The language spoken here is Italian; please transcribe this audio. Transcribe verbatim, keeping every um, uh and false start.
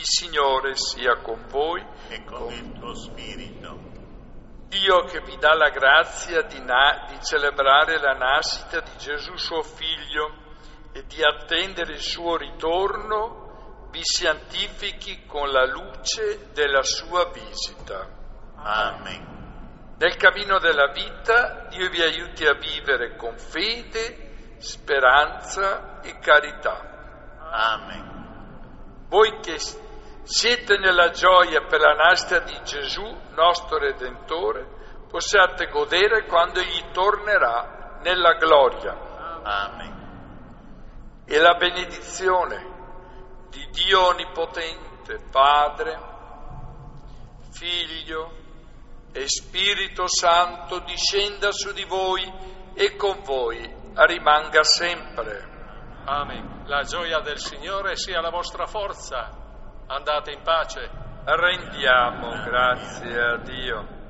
Il Signore sia con voi e con il tuo spirito. Dio che vi dà la grazia di, na- di celebrare la nascita di Gesù suo Figlio e di attendere il suo ritorno, vi santifichi con la luce della sua visita. Amen. Nel cammino della vita Dio vi aiuti a vivere con fede, speranza e carità. Amen. Voi che siete nella gioia per la nascita di Gesù, nostro Redentore, possiate godere quando Egli tornerà nella gloria. Amen. E la benedizione di Dio Onnipotente, Padre, Figlio e Spirito Santo discenda su di voi e con voi rimanga sempre. Amen. La gioia del Signore sia la vostra forza. Andate in pace. Rendiamo grazie a Dio.